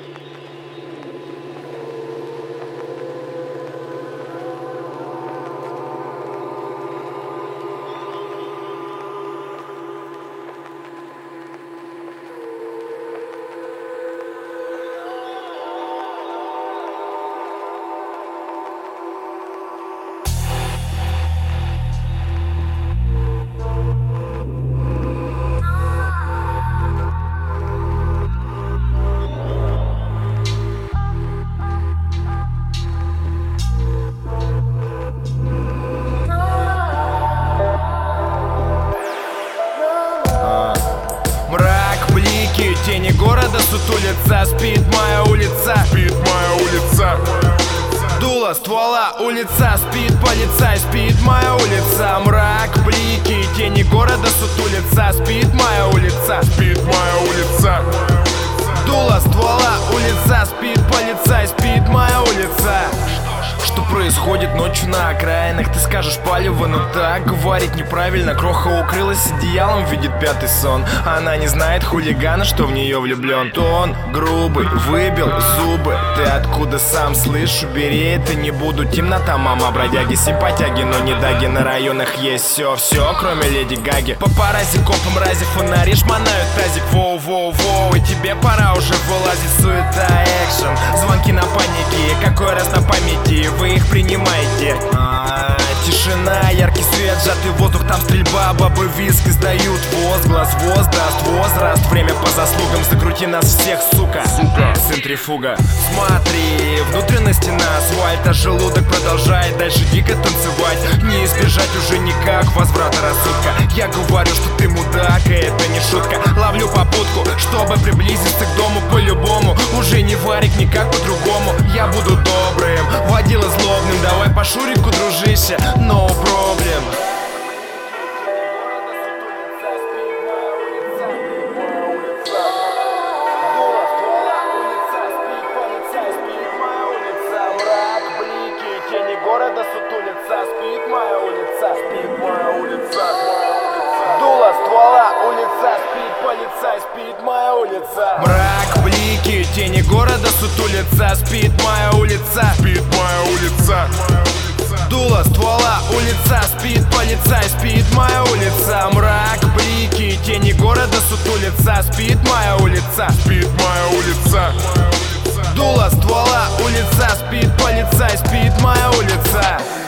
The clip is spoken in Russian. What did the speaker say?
Тени города сутулятся, спит моя улица, спит моя улица. Дуло ствола улица, спит полицай, спит моя улица. Мрак, блики, тени города сутулятся, спит моя улица, спит моя улица. Дуло ствола улица, спит полицай, спит моя улица. Что происходит ночью на окраинах? Ты скажешь палево, но так говорить неправильно. Кроха укрылась одеялом, видит пятый сон. Она не знает хулигана, что в нее влюблен. Тон грубый, выбил зубы. Ты откуда сам слышь? Убери это, не буду. Темнота, мама, бродяги, симпатяги, но не даги. На районах есть все, кроме Леди Гаги. Папарацци, копы, мрази, фонари шмонают тазик. Воу-воу-воу, и тебе пора уже вылазить. Суета, экшен, звонки на панике. Какой раз на памяти, вы их принимаете. Тишина, яркий свет, сжатый воздух, там стрельба. Бабы виск издают возглас, возраст. Время по заслугам, закрути нас всех, сука. Центрифуга. Смотри, внутренности на асфальт, а желудок продолжает дальше дико танцевать. Не избежать уже никак возврата рассудка. Я говорю, что ты мудак, и это не шутка. Ловлю попутку, чтобы приблизиться к дому по-любому. Уже не варик, никак по-другому. Я буду добрым, водила злобным. Давай по Шурику, дружище, no problem. Города сутулится, спит моя улица, спит моя улица. Дуло ствола улица, спит полицай, спит моя улица. Мрак, блики, тени города сутулится, спит моя улица, спит моя улица. Дуло ствола улица, спит полицай, спит моя улица. Мрак, блики, тени города сутулится, спит моя улица, спит моя улица. Дуло ствола улица, спит полицай, спит моя улица.